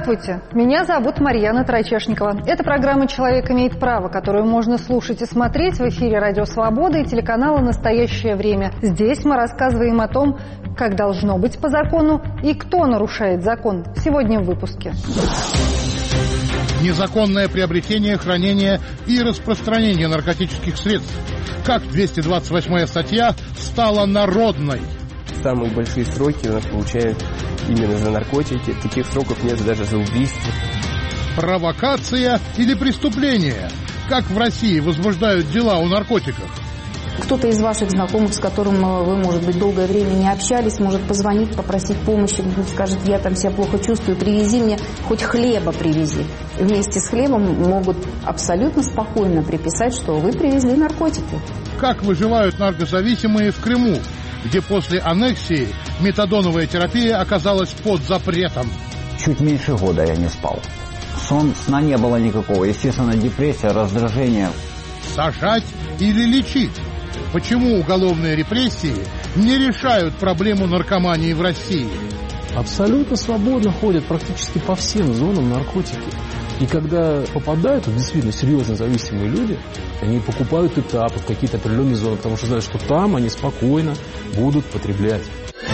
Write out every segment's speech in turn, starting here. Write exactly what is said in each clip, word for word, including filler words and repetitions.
Здравствуйте, меня зовут Марьяна Трайчешникова. Это программа «Человек имеет право», которую можно слушать и смотреть в эфире «Радио Свобода» и телеканала «Настоящее время». Здесь мы рассказываем о том, как должно быть по закону и кто нарушает закон. Сегодня в выпуске. Незаконное приобретение, хранение и распространение наркотических средств. Как двести двадцать восьмая статья стала народной? Самые большие сроки у нас получают именно за наркотики. Таких сроков нет даже за убийство. Провокация или преступление? Как в России возбуждают дела о наркотиках? Кто-то из ваших знакомых, с которым вы, может быть, долгое время не общались, может позвонить, попросить помощи, скажет: я там себя плохо чувствую, привези мне, хоть хлеба привези. Вместе с хлебом могут абсолютно спокойно приписать, что вы привезли наркотики. Как выживают наркозависимые в Крыму, где после аннексии метадоновая терапия оказалась под запретом? Чуть меньше года я не спал. Сон, сна не было никакого. Естественно, депрессия, раздражение. Сажать или лечить? Почему уголовные репрессии не решают проблему наркомании в России? Абсолютно свободно ходят практически по всем зонам наркотики. И когда попадают вот, действительно серьезно зависимые люди, они покупают этапы в какие-то определенные зоны, потому что знают, что там они спокойно будут потреблять.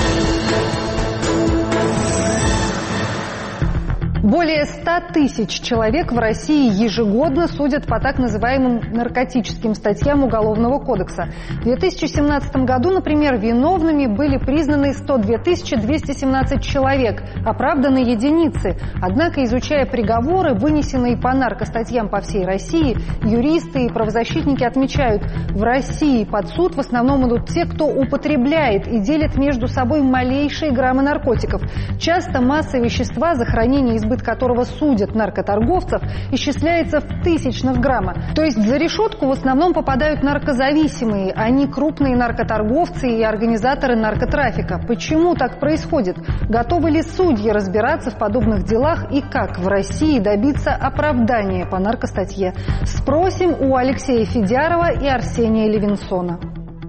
Более ста тысяч человек в России ежегодно судят по так называемым наркотическим статьям Уголовного кодекса. В две тысячи семнадцатом году, например, виновными были признаны сто две тысячи двести семнадцать человек, оправданы единицы. Однако, изучая приговоры, вынесенные по наркостатьям по всей России, юристы и правозащитники отмечают: в России под суд в основном идут те, кто употребляет и делит между собой малейшие граммы наркотиков. Часто масса вещества, за хранение и избыток которого судят наркоторговцев, исчисляется в тысячных грамма. То есть за решетку в основном попадают наркозависимые, а не крупные наркоторговцы и организаторы наркотрафика. Почему так происходит? Готовы ли судьи разбираться в подобных делах и как в России добиться оправдания по наркостатье? Спросим у Алексея Федярова и Арсения Левинсона.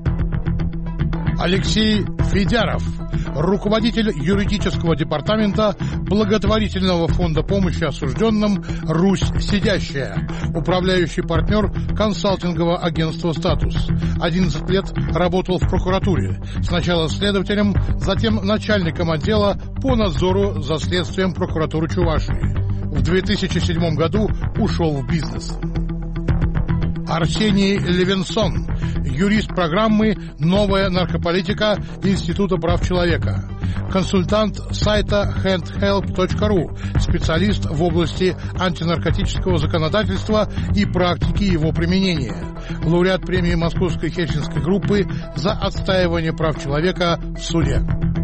Алексей Федяров, руководитель юридического департамента благотворительного фонда помощи осужденным «Русь сидящая», управляющий партнер консалтингового агентства «Статус». одиннадцать лет работал в прокуратуре. Сначала следователем, затем начальником отдела по надзору за следствием прокуратуры Чувашии. В две тысячи седьмом году ушел в бизнес. Арсений Левинсон, юрист программы «Новая наркополитика» Института прав человека, консультант сайта хэндхелп точка ру, специалист в области антинаркотического законодательства и практики его применения, лауреат премии Московской Хельсинской группы за отстаивание прав человека в суде.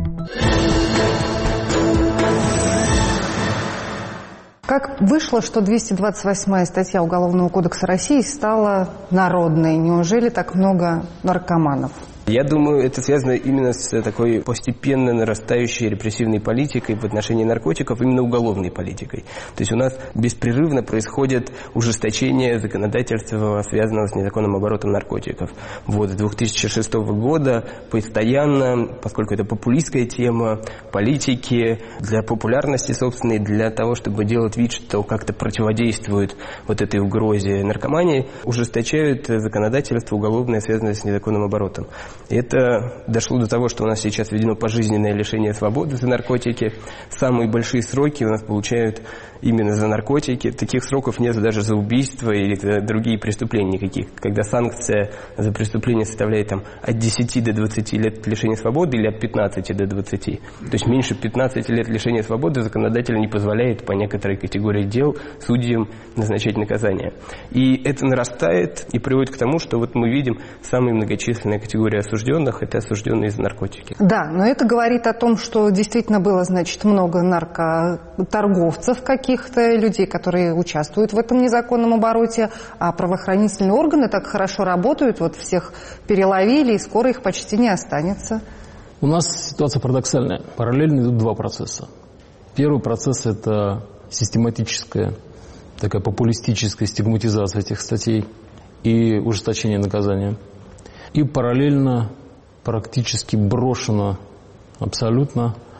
Как вышло, что двести двадцать восьмая статья Уголовного кодекса России стала народной? Неужели так много наркоманов? Я думаю, это связано именно с такой постепенно нарастающей репрессивной политикой в отношении наркотиков, именно уголовной политикой. То есть у нас беспрерывно происходит ужесточение законодательства, связанного с незаконным оборотом наркотиков. Вот с две тысячи шестого года постоянно, поскольку это популистская тема, политики для популярности собственной, для того, чтобы делать вид, что как-то противодействует вот этой угрозе наркомании, ужесточают законодательство уголовное, связанное с незаконным оборотом. Это дошло до того, что у нас сейчас введено пожизненное лишение свободы за наркотики. Самые большие сроки у нас получают именно за наркотики. Таких сроков нет даже за убийство или за другие преступления никаких. Когда санкция за преступление составляет там, от десяти до двадцати лет лишения свободы или от пятнадцати до двадцати. То есть меньше пятнадцати лет лишения свободы законодатель не позволяет по некоторой категории дел судьям назначать наказание. И это нарастает и приводит к тому, что вот мы видим самая многочисленная категория осужденных – это осужденные за наркотики. Да, но это говорит о том, что действительно было, значит, много наркоторговцев каких-то, людей, которые участвуют в этом незаконном обороте, а правоохранительные органы так хорошо работают, вот всех переловили, и скоро их почти не останется. У нас ситуация парадоксальная. Параллельно идут два процесса. Первый процесс – это систематическая, такая популистическая стигматизация этих статей и ужесточение наказания. И параллельно практически брошено абсолютно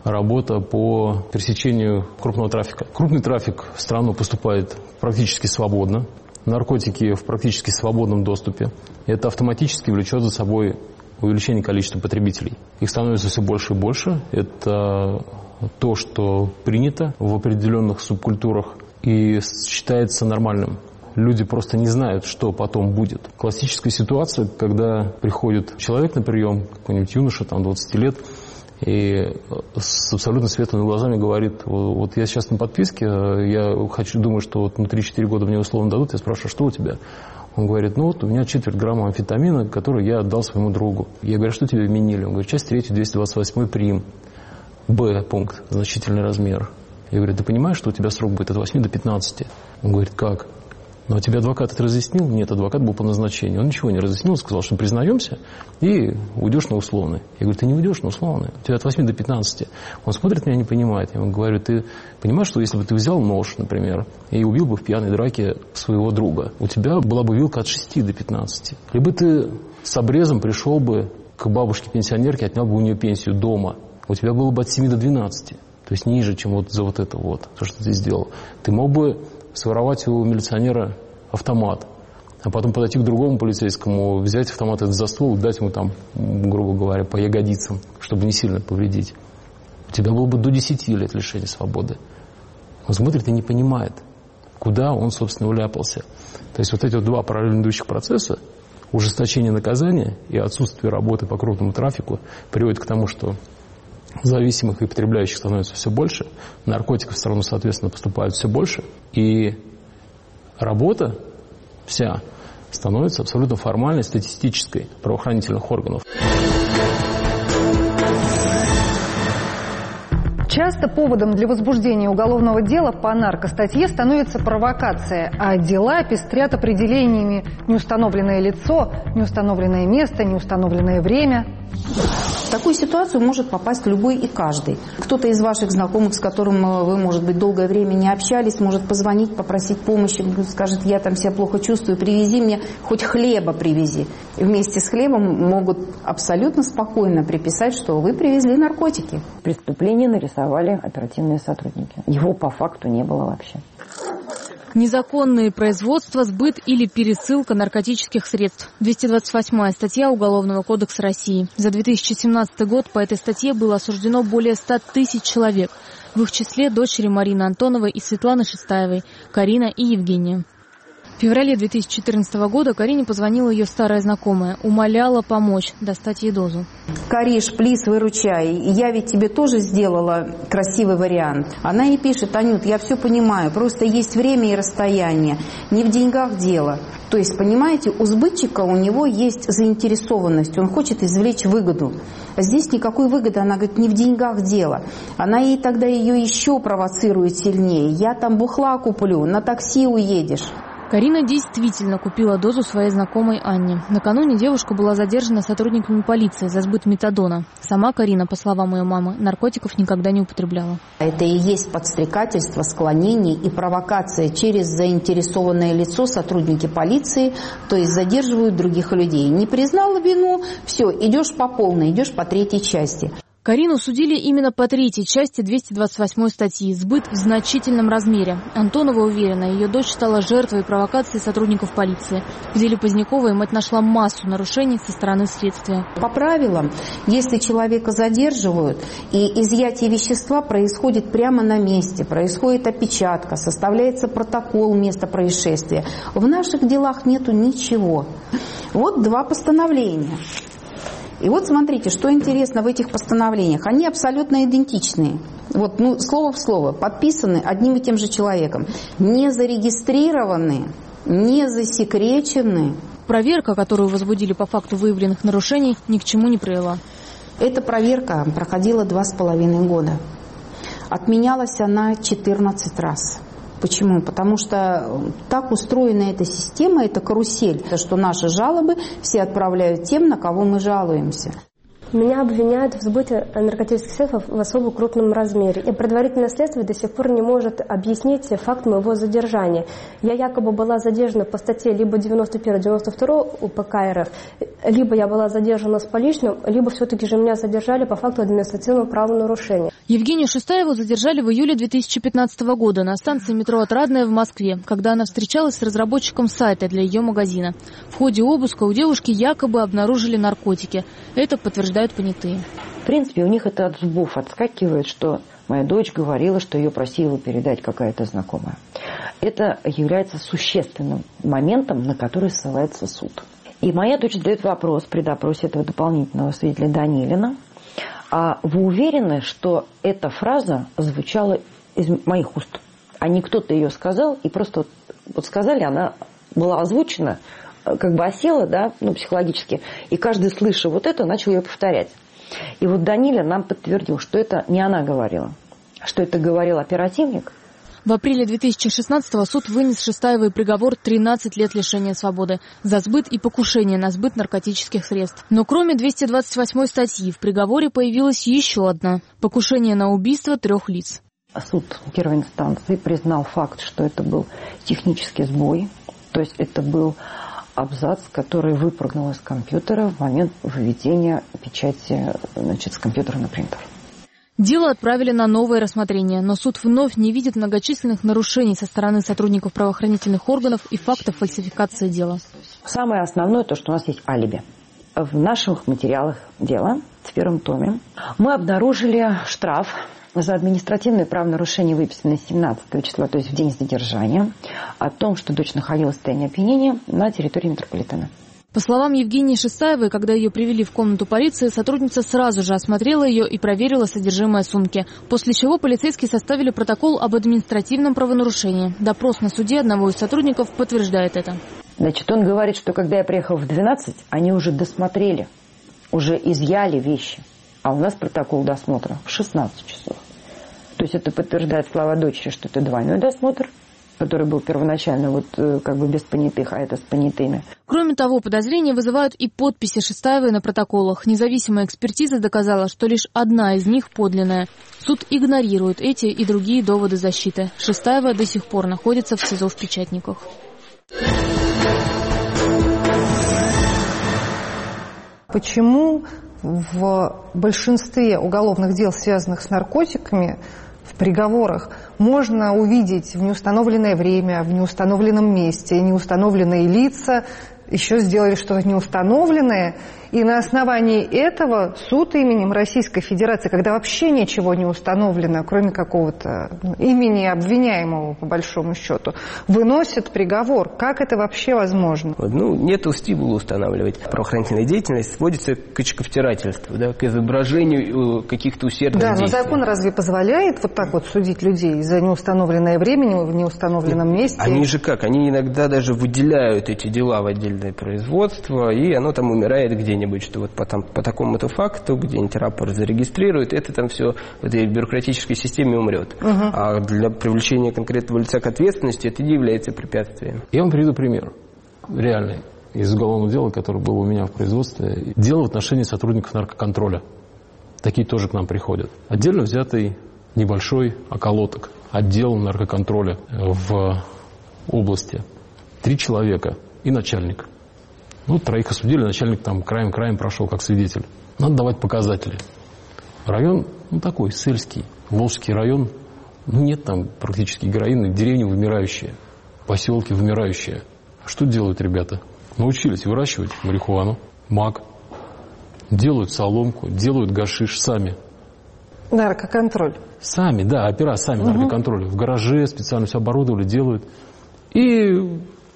работа по пресечению крупного трафика. Крупный трафик в страну поступает практически свободно, наркотики в практически свободном доступе. Это автоматически влечет за собой увеличение количества потребителей. Их становится все больше и больше. Это то, что принято в определенных субкультурах и считается нормальным. Люди просто не знают, что потом будет. Классическая ситуация, когда приходит человек на прием, какой-нибудь юноша, там, двадцать лет, и с абсолютно светлыми глазами говорит: вот я сейчас на подписке, я хочу, думаю, что вот на три-четыре года мне условно дадут. Я спрашиваю: что у тебя? Он говорит: ну вот у меня четверть грамма амфетамина, который я отдал своему другу. Я говорю: что тебе вменили? Он говорит: часть третья, двести двадцать восьмой прим. Б пункт, значительный размер. Я говорю: ты понимаешь, что у тебя срок будет от восьми до пятнадцати? Он говорит: как? Но тебе адвокат это разъяснил? Нет, адвокат был по назначению. Он ничего не разъяснил, сказал, что признаемся и уйдешь на условный. Я говорю: ты не уйдешь на условный, у тебя от восьми до пятнадцати. Он смотрит меня, не понимает. Я ему говорю: ты понимаешь, что если бы ты взял нож, например, и убил бы в пьяной драке своего друга, у тебя была бы вилка от шести до пятнадцати. Либо ты с обрезом пришел бы к бабушке-пенсионерке, отнял бы у нее пенсию дома, у тебя было бы от семи до двенадцати. То есть ниже, чем вот за вот это вот, то, что ты сделал. Ты мог бы своровать у милиционера автомат, а потом подойти к другому полицейскому, взять автомат этот за ствол и дать ему там, грубо говоря, по ягодицам, чтобы не сильно повредить. У тебя было бы до десяти лет лишения свободы. Он смотрит и не понимает, куда он, собственно, уляпался. То есть вот эти вот два параллельно идущих процесса, ужесточение наказания и отсутствие работы по крупному трафику, приводит к тому, что зависимых и потребляющих становится все больше, наркотиков в страну, соответственно, поступает все больше, и работа вся становится абсолютно формальной, статистической правоохранительных органов. Часто поводом для возбуждения уголовного дела по наркостатье становится провокация, а дела пестрят определениями: неустановленное лицо, неустановленное место, неустановленное время. В такую ситуацию может попасть любой и каждый. Кто-то из ваших знакомых, с которым вы, может быть, долгое время не общались, может позвонить, попросить помощи, скажет: я там себя плохо чувствую, привези мне, хоть хлеба привези. И вместе с хлебом могут абсолютно спокойно приписать, что вы привезли наркотики. Преступление нарисовали оперативные сотрудники. Его по факту не было вообще. Незаконные производства, сбыт или пересылка наркотических средств. двести двадцать восьмая статья Уголовного кодекса России. За две тысячи семнадцатый год по этой статье было осуждено более ста тысяч человек. В их числе дочери Марины Антоновой и Светланы Шестаевой, Карина и Евгения. В феврале две тысячи четырнадцатого года Карине позвонила ее старая знакомая, умоляла помочь достать ей дозу. Кариш, плиз, выручай. Я ведь тебе тоже сделала красивый вариант. Она ей пишет: Анют, я все понимаю, просто есть время и расстояние. Не в деньгах дело. То есть, понимаете, у сбытчика у него есть заинтересованность, он хочет извлечь выгоду. А здесь никакой выгоды, она говорит, не в деньгах дело. Она ей тогда ее еще провоцирует сильнее. Я там бухла куплю, на такси уедешь. Карина действительно купила дозу своей знакомой Анне. Накануне девушка была задержана сотрудниками полиции за сбыт метадона. Сама Карина, по словам ее мамы, наркотиков никогда не употребляла. Это и есть подстрекательство, склонение и провокация через заинтересованное лицо сотрудники полиции, то есть задерживают других людей. Не признала вину, все, идешь по полной, идешь по третьей части. Карину судили именно по третьей части двести двадцать восьмой статьи «Сбыт в значительном размере». Антонова уверена, ее дочь стала жертвой провокации сотрудников полиции. В деле Поздняковой мать нашла массу нарушений со стороны следствия. По правилам, если человека задерживают, и изъятие вещества происходит прямо на месте, происходит опечатка, составляется протокол места происшествия. В наших делах нету ничего. Вот два постановления. И вот смотрите, что интересно в этих постановлениях. Они абсолютно идентичные. Вот, ну, слово в слово. Подписаны одним и тем же человеком. Не зарегистрированы, не засекречены. Проверка, которую возбудили по факту выявленных нарушений, ни к чему не привела. Эта проверка проходила два с половиной года. Отменялась она четырнадцать раз. Почему? Потому что так устроена эта система, это карусель, что наши жалобы все отправляют тем, на кого мы жалуемся. Меня обвиняют в сбыте наркотических средств в особо крупном размере. И предварительное следствие до сих пор не может объяснить факт моего задержания. Я якобы была задержана по статье либо девяносто первый девяносто второй УПК РФ, либо я была задержана с поличным, либо все-таки же меня задержали по факту административного правонарушения. Евгению Шестаеву задержали в июле две тысячи пятнадцатого года на станции метро «Отрадная» в Москве, когда она встречалась с разработчиком сайта для ее магазина. В ходе обыска у девушки якобы обнаружили наркотики. Это подтверждают понятые. В принципе, у них это от зубов отскакивает, что моя дочь говорила, что ее просила передать какая-то знакомая. Это является существенным моментом, на который ссылается суд. И моя дочь задает вопрос при допросе этого дополнительного свидетеля Данилина. А вы уверены, что эта фраза звучала из моих уст? А не кто-то ее сказал, и просто вот, вот сказали, она была озвучена, как бы осела, да, ну, психологически, и каждый, слыша вот это, начал ее повторять. И вот Данилин нам подтвердил, что это не она говорила, что это говорил оперативник. В апреле две тысячи шестнадцатого суд вынес Шестаевой приговор тринадцать лет лишения свободы за сбыт и покушение на сбыт наркотических средств. Но кроме двухсот двадцати восьмой статьи в приговоре появилась еще одна – покушение на убийство трех лиц. Суд первой инстанции признал факт, что это был технический сбой, то есть это был абзац, который выпрыгнул из компьютера в момент выведения печати, значит, с компьютера на принтер. Дело отправили на новое рассмотрение, но суд вновь не видит многочисленных нарушений со стороны сотрудников правоохранительных органов и фактов фальсификации дела. Самое основное то, что у нас есть алиби. В наших материалах дела, в первом томе, мы обнаружили штраф за административное правонарушение, выписанное семнадцатого числа, то есть в день задержания, о том, что дочь находилась в состоянии опьянения на территории метрополитена. По словам Евгении Шестаевой, когда ее привели в комнату полиции, сотрудница сразу же осмотрела ее и проверила содержимое сумки. После чего полицейские составили протокол об административном правонарушении. Допрос на суде одного из сотрудников подтверждает это. Значит, он говорит, что когда я приехал в двенадцать, они уже досмотрели, уже изъяли вещи. А у нас протокол досмотра в шестнадцать часов. То есть это подтверждает слова дочери, что это двойной досмотр, который был первоначально вот как бы без понятых, а это с понятыми. Кроме того, подозрения вызывают и подписи Шестаевой на протоколах. Независимая экспертиза доказала, что лишь одна из них подлинная. Суд игнорирует эти и другие доводы защиты. Шестаева до сих пор находится в СИЗО в Печатниках. Почему в большинстве уголовных дел, связанных с наркотиками, в приговорах можно увидеть в неустановленное время, в неустановленном месте, неустановленные лица, еще сделали что-то неустановленное, и на основании этого суд именем Российской Федерации, когда вообще ничего не установлено, кроме какого-то ну, имени обвиняемого, по большому счету, выносит приговор. Как это вообще возможно? Ну, нет стимула устанавливать. Правоохранительная деятельность сводится к очковтирательству, да, к изображению каких-то усердных да, действий. Да, но закон разве позволяет вот так вот судить людей за неустановленное время в неустановленном месте? Они же как? Они иногда даже выделяют эти дела в отдельное производство, и оно там умирает где-нибудь. Что вот по, там, по такому-то факту где-нибудь рапорт зарегистрирует, это там все в этой бюрократической системе умрет. Угу. А для привлечения конкретного лица к ответственности это не является препятствием. Я вам приведу пример реальный из уголовного дела, которое было у меня в производстве. Дело в отношении сотрудников наркоконтроля. Такие тоже к нам приходят. Отдельно взятый небольшой околоток, отдел наркоконтроля в области. Три человека и начальник. Ну, троих осудили, начальник там краем-краем прошел как свидетель. Надо давать показатели. Район, ну, такой, сельский, Волжский район. Ну, нет там практически героина, деревни вымирающие, поселки вымирающие. Что делают ребята? Научились выращивать марихуану, мак, делают соломку, делают гашиш сами. Наркоконтроль. Сами, да, опера сами угу. наркоконтроль. В гараже специально все оборудовали, делают. И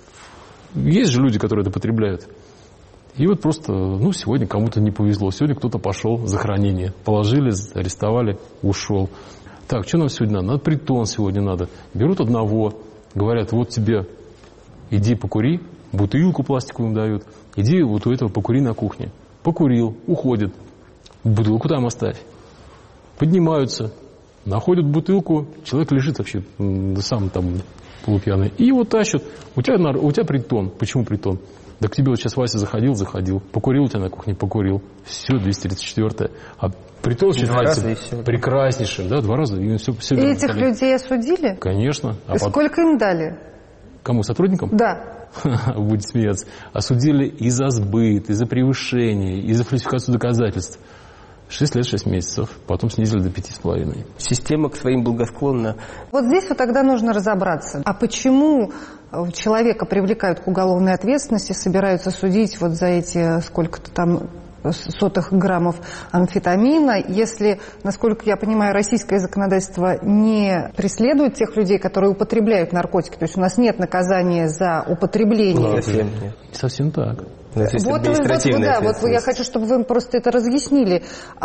есть же люди, которые это потребляют. И вот просто, ну, сегодня кому-то не повезло. Сегодня кто-то пошел за хранение. Положили, арестовали, ушел. Так, что нам сегодня надо? Надо притон сегодня надо. Берут одного, говорят, вот тебе, иди покури, бутылку пластиковую дают. Иди вот у этого покури на кухне. Покурил, уходит. Бутылку там оставь. Поднимаются. Находят бутылку, человек лежит вообще сам там полупьяный. И его тащат. У тебя, у тебя притон. Почему притон? Да к тебе вот сейчас Вася заходил, заходил. Покурил у тебя на кухне, покурил. Все, двести тридцать четвёртое. А притон считается прекраснейшим. Да, два раза. И, все, все и этих стали. Людей осудили? Конечно. А сколько потом... им дали? Кому, сотрудникам? Да. Будет смеяться. Осудили и за сбыт, и за превышение, и за фальсификацию доказательств. Шесть лет, шесть месяцев. Потом снизили до пяти с половиной. Система к своим благосклонна. Вот здесь вот тогда нужно разобраться. А почему человека привлекают к уголовной ответственности, собираются судить вот за эти сколько-то там сотых граммов амфетамина, если, насколько я понимаю, российское законодательство не преследует тех людей, которые употребляют наркотики? То есть у нас нет наказания за употребление. Совсем нет. Совсем так. Вот, вот, да, вот я хочу, чтобы вы просто это разъяснили.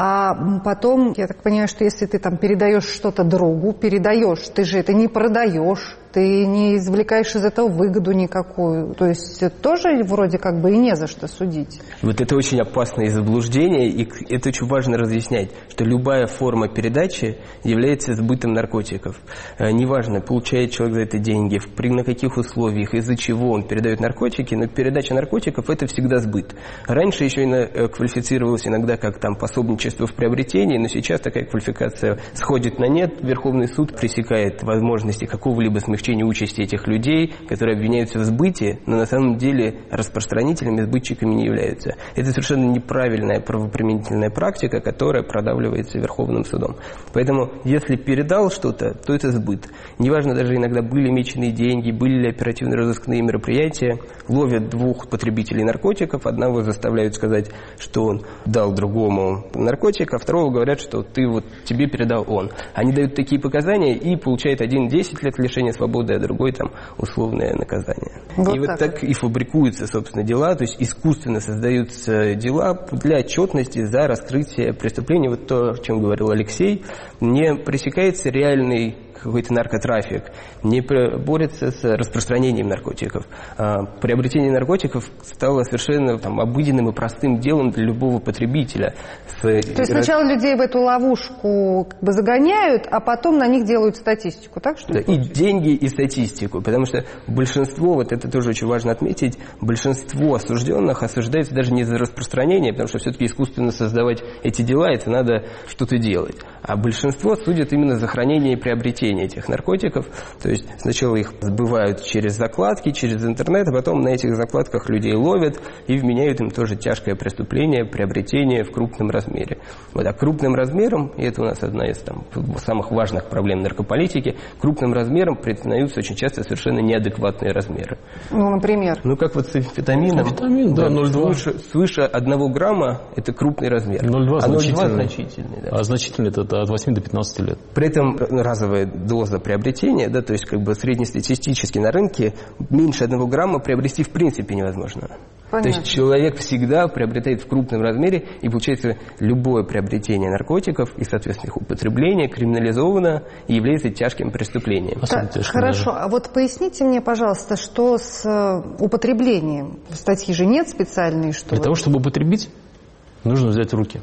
А потом, я так понимаю, что если ты там передаешь что-то другу, передаешь, ты же это не продаешь, ты не извлекаешь из этого выгоду никакую. То есть тоже вроде как бы и не за что судить. Вот это очень опасное заблуждение, и это очень важно разъяснять, что любая форма передачи является сбытом наркотиков. Неважно, получает человек за это деньги, при на каких условиях, из-за чего он передает наркотики, но передача наркотиков – это всегда сбыт. Раньше еще квалифицировалось иногда как там пособничество в приобретении, но сейчас такая квалификация сходит на нет. Верховный суд пресекает возможности какого-либо смягчения участи этих людей, которые обвиняются в сбыте, но на самом деле распространителями, сбытчиками не являются. Это совершенно неправильная правоприменительная практика, которая продавливается Верховным судом. Поэтому, если передал что-то, то это сбыт. Неважно, даже иногда были меченые деньги, были ли оперативно-розыскные мероприятия, ловят двух потребителей наркотиков, одного заставляют сказать, что он дал другому наркотик, а второго говорят, что ты вот тебе передал он. Они дают такие показания и получают один десять лет лишения свободы, а другой там условное наказание. Вот и так. Вот так и фабрикуются, собственно, дела, то есть искусственно создаются дела для отчетности за раскрытие преступлений. Вот то, о чем говорил Алексей, не пресекается реальный какой-то наркотрафик, не борется с распространением наркотиков. А приобретение наркотиков стало совершенно там, обыденным и простым делом для любого потребителя. То есть сначала людей в эту ловушку как бы загоняют, а потом на них делают статистику, так что? Да, и деньги, и статистику, потому что большинство, вот это тоже очень важно отметить, большинство осужденных осуждается даже не за распространение, потому что все-таки искусственно создавать эти дела, это надо что-то делать. А большинство судят именно за хранение и приобретение этих наркотиков. То есть сначала их сбывают через закладки, через интернет, а потом на этих закладках людей ловят и вменяют им тоже тяжкое преступление, приобретение в крупном размере. Вот, а крупным размером, и это у нас одна из там, самых важных проблем наркополитики, крупным размером признаются очень часто совершенно неадекватные размеры. Ну, например? Ну, как вот с амфетамином. Амфетамин, да, ноль целых две. Свыше, свыше одного грамма – это крупный размер. ноль целых две а значительный. значительный. Да. А значительный – это от восьми до пятнадцати лет. При этом разовая доза приобретения, да, то есть как бы среднестатистически на рынке меньше одного грамма приобрести в принципе невозможно. Понятно. То есть человек всегда приобретает в крупном размере, и получается любое приобретение наркотиков и, соответственно, их употребление криминализовано и является тяжким преступлением. Так, хорошо, а вот поясните мне, пожалуйста, что с употреблением? Статьи же нет специальной, что... Для того, чтобы употребить, нужно взять в руки.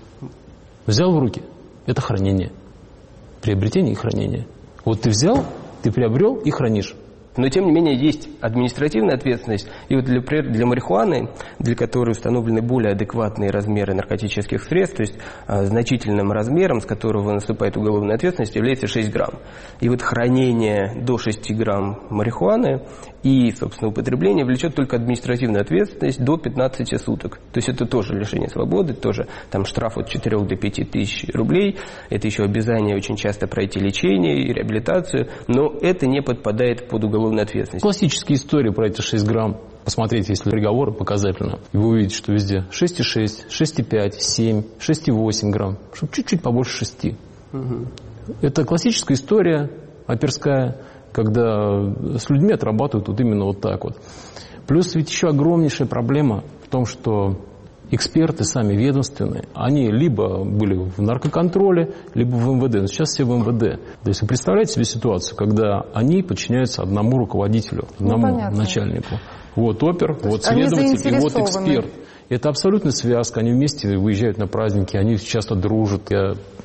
Взял в руки – это хранение. Приобретение и хранение. Вот ты взял, ты приобрел и хранишь. Но, тем не менее, есть административная ответственность. И вот для, для марихуаны, для которой установлены более адекватные размеры наркотических средств, то есть а, значительным размером, с которого наступает уголовная ответственность, является шесть грамм. И вот хранение до шести грамм марихуаны и, собственно, употребление влечет только административную ответственность до пятнадцати суток. То есть это тоже лишение свободы, тоже там штраф от четырёх до пяти тысяч рублей. Это еще обязание очень часто пройти лечение и реабилитацию, но это не подпадает под уголовную ответственность. Классические истории про эти шесть грамм. Посмотрите, если приговоры показательно, и вы увидите, что везде шесть и шесть, шесть и пять, семь, шесть и восемь грамм, чтобы чуть-чуть побольше шести. Угу. Это классическая история оперская, когда с людьми отрабатывают вот именно вот так вот. Плюс ведь еще огромнейшая проблема в том, что эксперты сами ведомственные, они либо были в наркоконтроле, либо в эм вэ дэ. Но сейчас все в эм вэ дэ. То есть вы представляете себе ситуацию, когда они подчиняются одному руководителю, одному ну, начальнику. Вот опер, то вот следователь и вот эксперт. Это абсолютная связка. Они вместе выезжают на праздники, они часто дружат. Я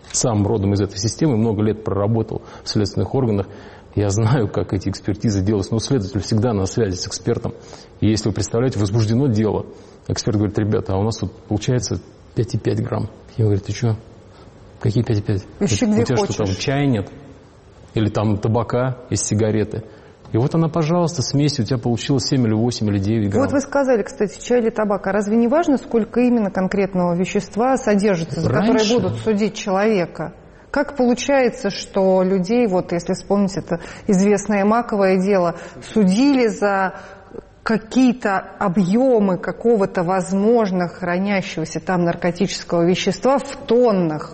сам родом из этой системы, много лет проработал в следственных органах. Я знаю, как эти экспертизы делаются. Но следователь всегда на связи с экспертом. И если вы представляете, возбуждено дело, эксперт говорит: ребята, а у нас тут получается пять и пять грамм. Я говорю: ты что? Какие пять и пять? Ищи, у где тебя хочешь. Что, там чая нет? Или там табака из сигареты? И вот она, пожалуйста, смесь, у тебя получилось семь или восемь или девять грамм. Вот вы сказали, кстати, чай или табак. А разве не важно, сколько именно конкретного вещества содержится, за Раньше... которое будут судить человека? Как получается, что людей, вот если вспомнить это известное маковое дело, судили за какие-то объемы какого-то возможно хранящегося там наркотического вещества в тоннах?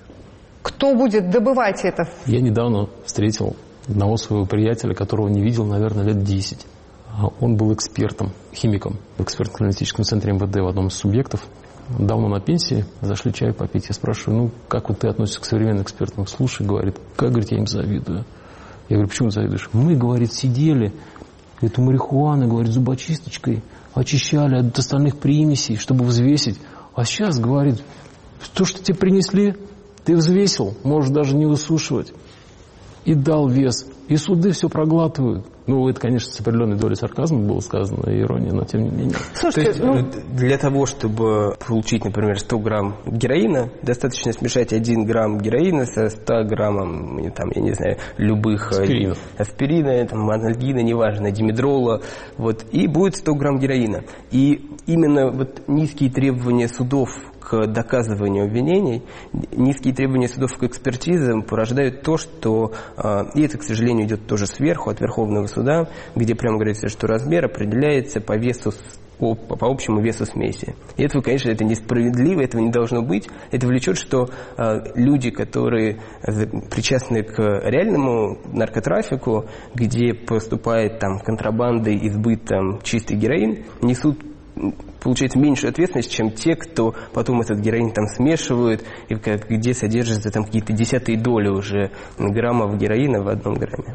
Кто будет добывать это? Я недавно встретил одного своего приятеля, которого не видел, наверное, лет десять. Он был экспертом, химиком в экспертно-аналитическом центре эм вэ дэ в одном из субъектов. Давно на пенсии, зашли чай попить. Я спрашиваю: ну, как вот ты относишься к современным экспертам? Слушай, говорит, как, говорит, я им завидую. Я говорю: почему завидуешь? Мы, говорит, сидели, эту марихуану, говорит, зубочисточкой очищали от остальных примесей, чтобы взвесить. А сейчас, говорит, то, что тебе принесли, ты взвесил, можешь даже не высушивать. И дал вес. И суды все проглатывают. Ну, это, конечно, с определенной долей сарказма было сказано, и ирония, но тем не менее. Слушайте, То есть, ну... для того, чтобы получить, например, сто грамм героина, достаточно смешать один грамм героина со ста граммом, там, я не знаю, любых... Аспиринов. Аспирина, там, анальгина, неважно, димедрола, вот, и будет сто грамм героина. И именно вот низкие требования судов к доказыванию обвинений, низкие требования судов к экспертизам порождают то, что, и это, к сожалению, идет тоже сверху, от Верховного суда, где прямо говорится, что размер определяется по весу, по, по общему весу смеси. И это, конечно, это несправедливо, этого не должно быть. Это влечет, что люди, которые причастны к реальному наркотрафику, где поступает там контрабандой и сбытом чистый героин, несут, получается, меньшую ответственность, чем те, кто потом этот героин там смешивают, и где содержатся там какие-то десятые доли уже граммов героина в одном грамме.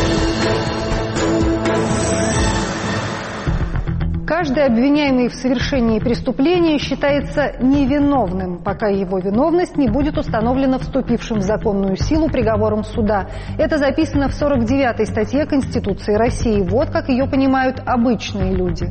Каждый обвиняемый в совершении преступления считается невиновным, пока его виновность не будет установлена вступившим в законную силу приговором суда. Это записано в сорок девятой статье Конституции России. Вот как ее понимают обычные люди.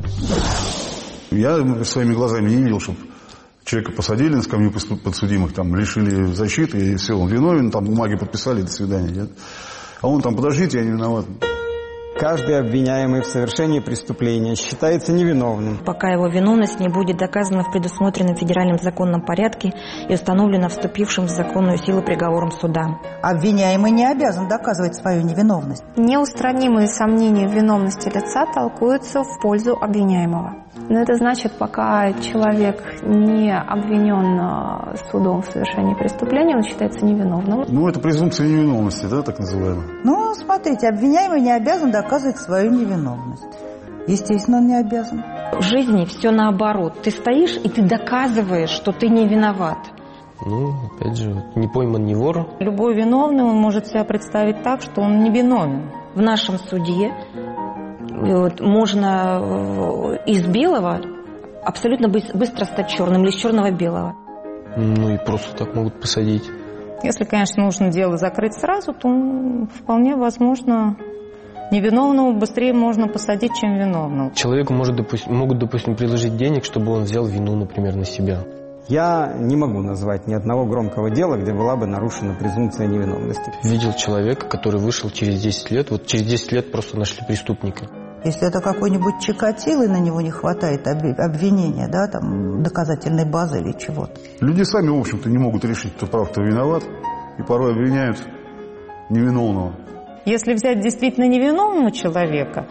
Я своими глазами не видел, чтобы человека посадили на скамью подсудимых, там, лишили защиты, и все, он виновен, там бумаги подписали, до свидания. Нет? А он там: подождите, я не виноват. Каждый обвиняемый в совершении преступления считается невиновным, пока его виновность не будет доказана в предусмотренном федеральным законном порядке и установлена вступившим в законную силу приговором суда. Обвиняемый не обязан доказывать свою невиновность. Неустранимые сомнения в виновности лица толкуются в пользу обвиняемого. Но это значит, пока человек не обвинен судом в совершении преступления, он считается невиновным. Ну, это презумпция невиновности, да, так называемая? Ну, смотрите, обвиняемый не обязан доказывать свою невиновность. Естественно, он не обязан. В жизни все наоборот. Ты стоишь и ты доказываешь, что ты не виноват. Ну, опять же, не пойман, не вор. Любой виновный, он может себя представить так, что он не виновен. В нашем суде вот, можно из белого абсолютно быстро стать черным, или из черного белого. Ну и просто так могут посадить. Если, конечно, нужно дело закрыть сразу, то вполне возможно, невиновного быстрее можно посадить, чем виновного. Человеку может, допустим, могут, допустим, предложить денег, чтобы он взял вину, например, на себя. Я не могу назвать ни одного громкого дела, где была бы нарушена презумпция невиновности. Видел человека, который вышел через десять лет, вот через десять лет просто нашли преступника. Если это какой-нибудь Чикатило, и на него не хватает обвинения, да, там, доказательной базы или чего-то. Люди сами, в общем-то, не могут решить, кто прав, кто виноват, и порой обвиняют невиновного. Если взять действительно невиновного человека,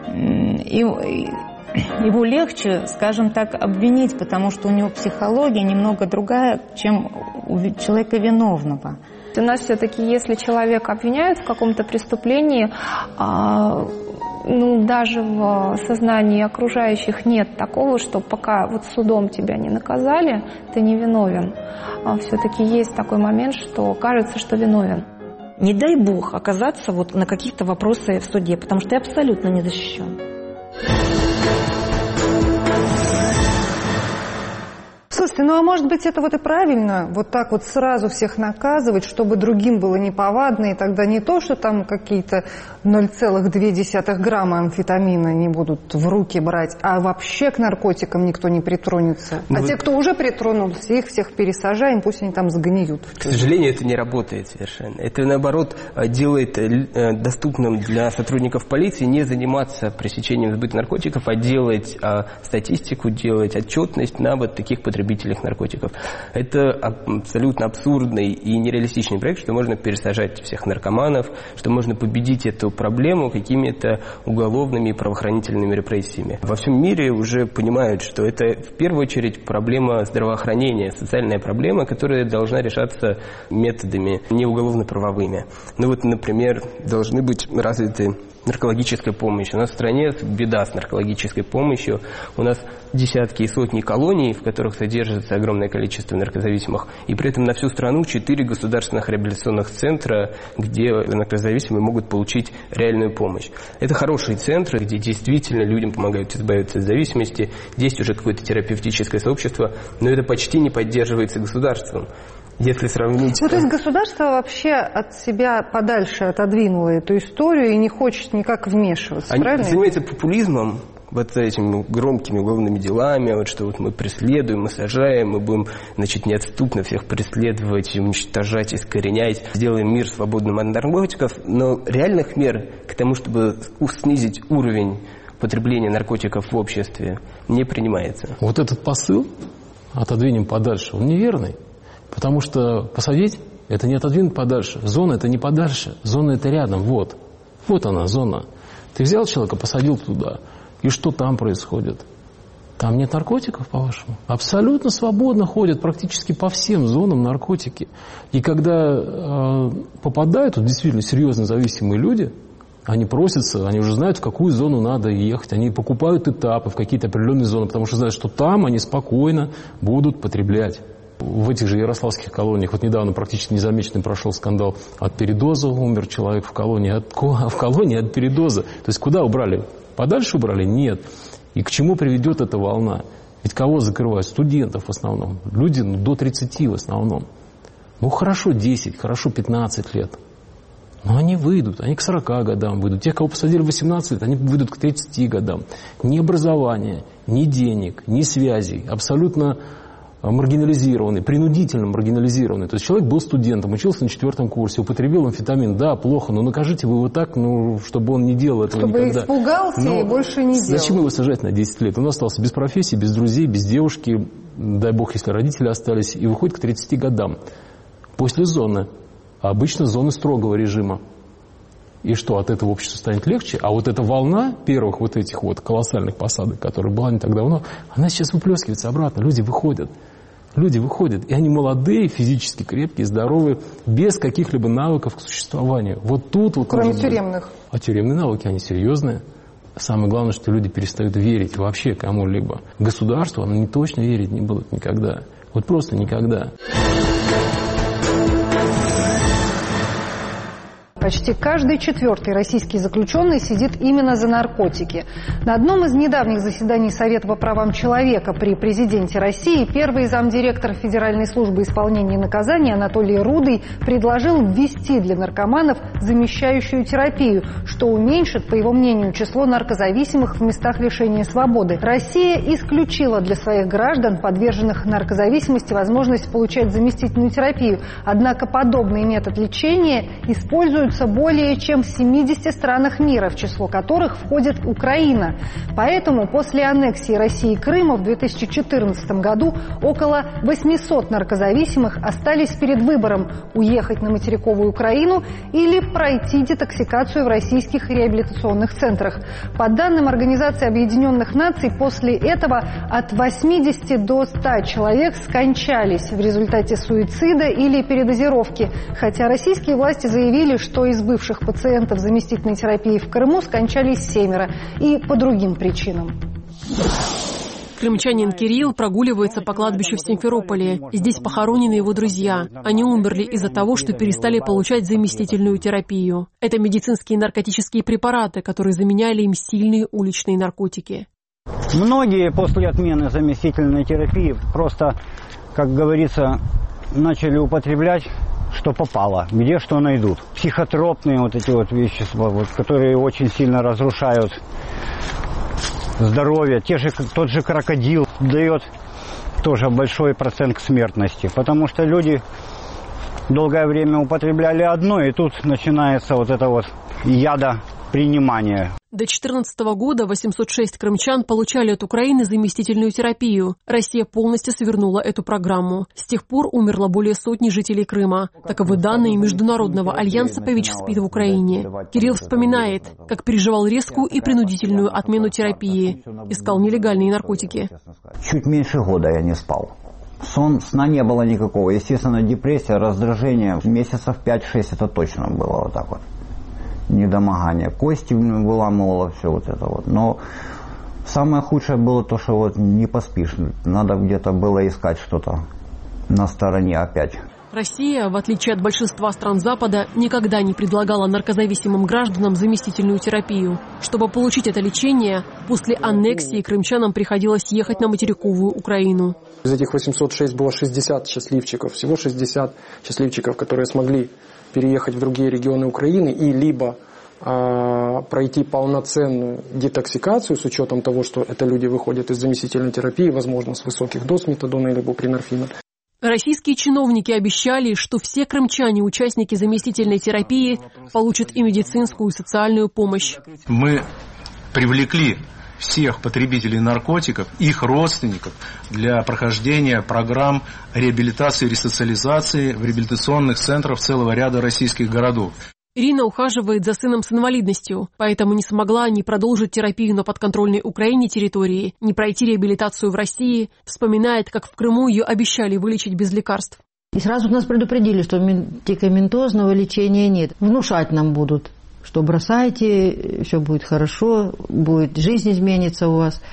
его легче, скажем так, обвинить, потому что у него психология немного другая, чем у человека виновного. У нас все-таки, если человека обвиняют в каком-то преступлении, а, ну, даже в сознании окружающих нет такого, что пока вот судом тебя не наказали, ты не виновен. А все-таки есть такой момент, что кажется, что виновен. Не дай бог оказаться вот на каких-то вопросах в суде, потому что ты абсолютно не защищен. В Слушайте, ну а может быть это вот и правильно, вот так вот сразу всех наказывать, чтобы другим было неповадно, и тогда не то, что там какие-то ноль целых две десятых грамма амфетамина не будут в руки брать, а вообще к наркотикам никто не притронется. Ну, а вот... те, кто уже притронулся, их всех пересажаем, пусть они там сгниют. К сожалению, это не работает совершенно. Это, наоборот, делает доступным для сотрудников полиции не заниматься пресечением сбыта наркотиков, а делать а, статистику, делать отчетность на вот таких потребителях наркотиков. Это абсолютно абсурдный и нереалистичный проект, что можно пересажать всех наркоманов, что можно победить эту проблему какими-то уголовными и правоохранительными репрессиями. Во всем мире уже понимают, что это в первую очередь проблема здравоохранения, социальная проблема, которая должна решаться методами не уголовно-правовыми. Ну вот, например, должны быть развиты наркологическая помощь. У нас в стране беда с наркологической помощью. У нас десятки и сотни колоний, в которых содержится огромное количество наркозависимых. И при этом на всю страну четыре государственных реабилитационных центра, где наркозависимые могут получить реальную помощь. Это хорошие центры, где действительно людям помогают избавиться от зависимости. Здесь уже какое-то терапевтическое сообщество, но это почти не поддерживается государством. Если сравнить... Ну, то есть государство вообще от себя подальше отодвинуло эту историю и не хочет никак вмешиваться, Они правильно? занимаются популизмом, вот этими громкими уголовными делами, вот что вот мы преследуем, мы сажаем, мы будем, значит, неотступно всех преследовать, уничтожать, искоренять, сделаем мир свободным от наркотиков, но реальных мер к тому, чтобы снизить уровень потребления наркотиков в обществе, не принимается. Вот этот посыл «отодвинем подальше», он неверный. Потому что посадить – это не отодвинуть подальше. Зона – это не подальше. Зона – это рядом. Вот. Вот она, зона. Ты взял человека, посадил туда. И что там происходит? Там нет наркотиков, по-вашему? Абсолютно свободно ходят практически по всем зонам наркотики. И когда э, попадают вот, действительно серьезно зависимые люди, они просятся, они уже знают, в какую зону надо ехать. Они покупают этапы в какие-то определенные зоны, потому что знают, что там они спокойно будут потреблять. В этих же ярославских колониях, вот недавно практически незамеченный прошел скандал от передоза, умер человек в колонии, от, в колонии от передоза. То есть куда убрали? Подальше убрали? Нет. И к чему приведет эта волна? Ведь кого закрывают? Студентов в основном. Люди ну, до тридцати в основном. Ну хорошо десять, хорошо пятнадцать лет. Но они выйдут, они к сорока годам выйдут. Те, кого посадили в восемнадцать лет, они выйдут к тридцати годам. Ни образования, ни денег, ни связей. Абсолютно маргинализированный, принудительно маргинализированный. То есть человек был студентом, учился на четвертом курсе, употребил амфетамин. Да, плохо, но накажите вы его так, ну, чтобы он не делал этого чтобы никогда. Чтобы испугался но и больше не делал. Зачем его сажать на десять лет? Он остался без профессии, без друзей, без девушки, дай бог, если родители остались, и выходит к тридцати годам. После зоны. А обычно зоны строгого режима. И что, от этого общество станет легче? А вот эта волна первых вот этих вот колоссальных посадок, которая была не так давно, она сейчас выплескивается обратно. Люди выходят. Люди выходят, и они молодые, физически крепкие, здоровые, без каких-либо навыков к существованию. Вот тут вот... Кроме тюремных. Быть. А тюремные навыки, они серьезные. Самое главное, что люди перестают верить вообще кому-либо. Государству они точно верить не будут никогда. Вот просто никогда. Почти каждый четвертый российский заключенный сидит именно за наркотики. На одном из недавних заседаний Совета по правам человека при президенте России первый замдиректора Федеральной службы исполнения наказаний Анатолий Рудый предложил ввести для наркоманов замещающую терапию, что уменьшит, по его мнению, число наркозависимых в местах лишения свободы. Россия исключила для своих граждан, подверженных наркозависимости, возможность получать заместительную терапию. Однако подобный метод лечения используют более чем в семидесяти странах мира, в число которых входит Украина. Поэтому после аннексии России Крыма в две тысячи четырнадцатом году около восьмисот наркозависимых остались перед выбором уехать на материковую Украину или пройти детоксикацию в российских реабилитационных центрах. По данным Организации Объединенных Наций, после этого от восьмидесяти до ста человек скончались в результате суицида или передозировки, хотя российские власти заявили, что из бывших пациентов заместительной терапии в Крыму скончались семеро и по другим причинам. Крымчанин Кирилл прогуливается по кладбищу в Симферополе. Здесь похоронены его друзья. Они умерли из-за того, что перестали получать заместительную терапию. Это медицинские наркотические препараты, которые заменяли им сильные уличные наркотики. Многие после отмены заместительной терапии просто, как говорится, начали употреблять, что попало, где что найдут. Психотропные вот эти вот вещества, вот, которые очень сильно разрушают здоровье. Те же, тот же крокодил дает тоже большой процент смертности, потому что люди долгое время употребляли одно, и тут начинается вот это вот ядопринимание. До две тысячи четырнадцатого года восемьсот шесть крымчан получали от Украины заместительную терапию. Россия полностью свернула эту программу. С тех пор умерло более сотни жителей Крыма. Таковы данные Международного альянса по ВИЧ-СПИД в Украине. Кирилл вспоминает, как переживал резкую и принудительную отмену терапии. Искал нелегальные наркотики. Чуть меньше года я не спал. Сон, сна не было никакого. Естественно, депрессия, раздражение. Месяцев пять-шесть это точно было вот так вот. Недомогание. Кости выламывало, все вот это вот. Но самое худшее было то, что вот не поспишь. Надо где-то было искать что-то на стороне опять. Россия, в отличие от большинства стран Запада, никогда не предлагала наркозависимым гражданам заместительную терапию. Чтобы получить это лечение, после аннексии крымчанам приходилось ехать на материковую Украину. Из этих восьмисот шести было шестьдесят счастливчиков, всего шестьдесят счастливчиков, которые смогли переехать в другие регионы Украины и либо э, пройти полноценную детоксикацию с учетом того, что это люди выходят из заместительной терапии, возможно, с высоких доз метадона или бупринорфина. Российские чиновники обещали, что все крымчане, участники заместительной терапии, получат и медицинскую, и социальную помощь. Мы привлекли всех потребителей наркотиков, их родственников, для прохождения программ реабилитации и ресоциализации в реабилитационных центрах целого ряда российских городов. Ирина ухаживает за сыном с инвалидностью, поэтому не смогла ни продолжить терапию на подконтрольной Украине территории, ни пройти реабилитацию в России. Вспоминает, как в Крыму ее обещали вылечить без лекарств. И сразу нас предупредили, что медикаментозного лечения нет. Внушать нам будут, что бросайте, все будет хорошо, будет, жизнь изменится у вас.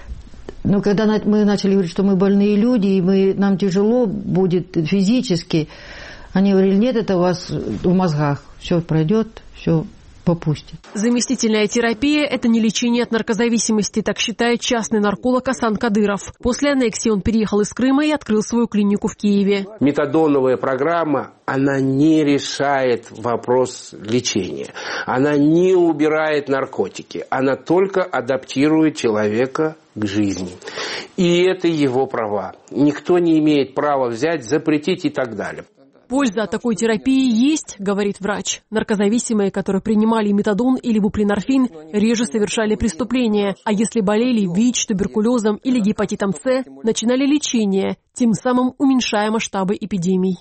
Но когда мы начали говорить, что мы больные люди, и мы, нам тяжело будет физически, они говорили, нет, это у вас в мозгах, все пройдет, все попустит. Заместительная терапия – это не лечение от наркозависимости, так считает частный нарколог Асан Кадыров. После аннексии он переехал из Крыма и открыл свою клинику в Киеве. Метадоновая программа, она не решает вопрос лечения. Она не убирает наркотики. Она только адаптирует человека к жизни. И это его права. Никто не имеет права взять, запретить и так далее. Польза от такой терапии есть, говорит врач. Наркозависимые, которые принимали метадон или бупринорфин, реже совершали преступления. А если болели ВИЧ, туберкулезом или гепатитом С, начинали лечение, тем самым уменьшая масштабы эпидемий.